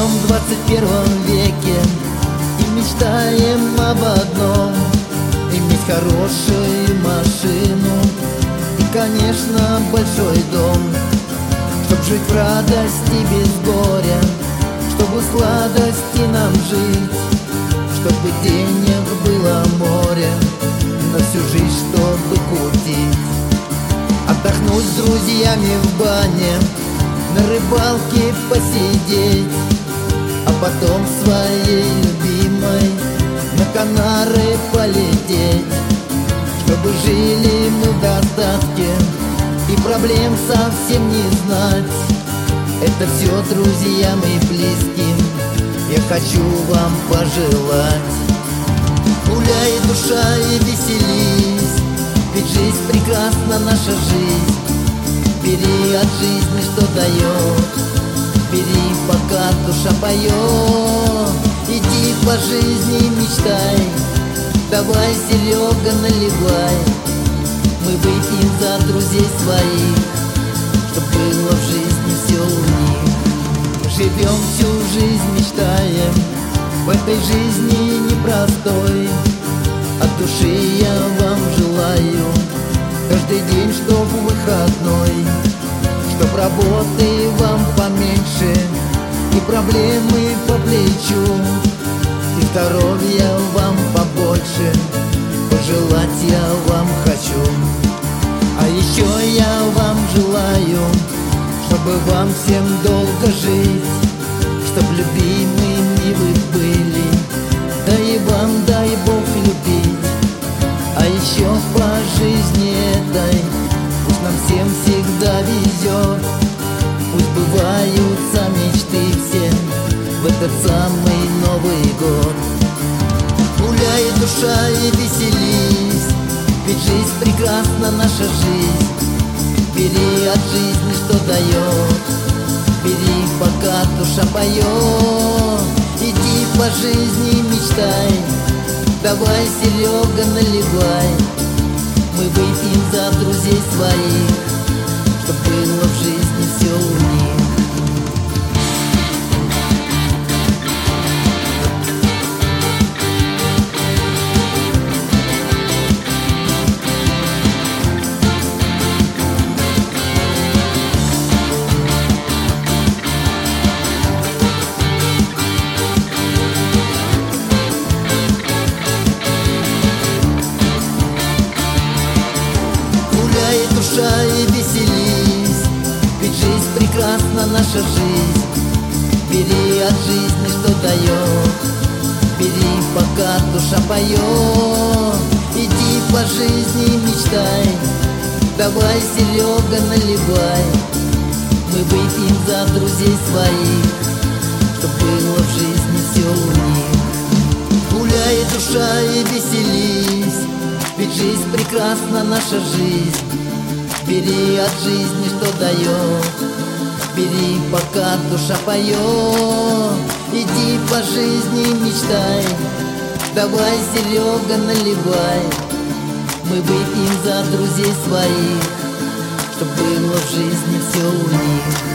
21 веке и мечтаем об одном: иметь хорошую машину и, конечно, большой дом. Чтоб жить в радости без горя, чтобы в сладости нам жить, чтобы денег было море, на всю жизнь чтобы кутить. Отдохнуть с друзьями в бане, на рыбалке посидеть, а потом своей любимой на Канары полететь. Чтобы жили мы в достатке и проблем совсем не знать. Это все друзьям и близким я хочу вам пожелать. Гуляй, душа, и веселись, ведь жизнь прекрасна, наша жизнь. Бери от жизни, что дает, бери, пока душа поет. Иди по жизни, мечтай, давай, Серега, наливай. Мы выпьем за друзей своих, чтоб было в жизни все у них. Живем всю жизнь, мечтаем, в этой жизни непростой. От души я вам желаю каждый день, чтоб выходной, чтоб работы вам поменьше и проблемы по плечу, и здоровья вам побольше пожелать я вам хочу. А еще я вам желаю, чтобы вам всем долго жить, чтоб любимыми вы были, да и вам дай Бог любить. А еще по жизни этой пусть нам всем всегда везет, пусть сбываются мечты все в этот самый Новый год. Гуляй, душа, и веселись, ведь жизнь прекрасна, наша жизнь. Бери от жизни, что дает, бери, пока душа поет. Иди по жизни, мечтай, давай, Серега, наливай. Мы выпьем за друзей своих, чтоб было в жизни все у них. Душа, и веселись, ведь жизнь прекрасна, наша жизнь. Бери от жизни, что дает, бери, пока душа поет. Иди по жизни, мечтай, давай, Серега, наливай. Мы выпьем за друзей своих, чтоб было в жизни все у них. Гуляй, душа, и веселись, ведь жизнь прекрасна, наша жизнь. Бери от жизни, что дает, бери, пока душа поет. Иди по жизни, мечтай, давай, Серега, наливай. Мы выпьем за друзей своих, чтоб было в жизни все у них.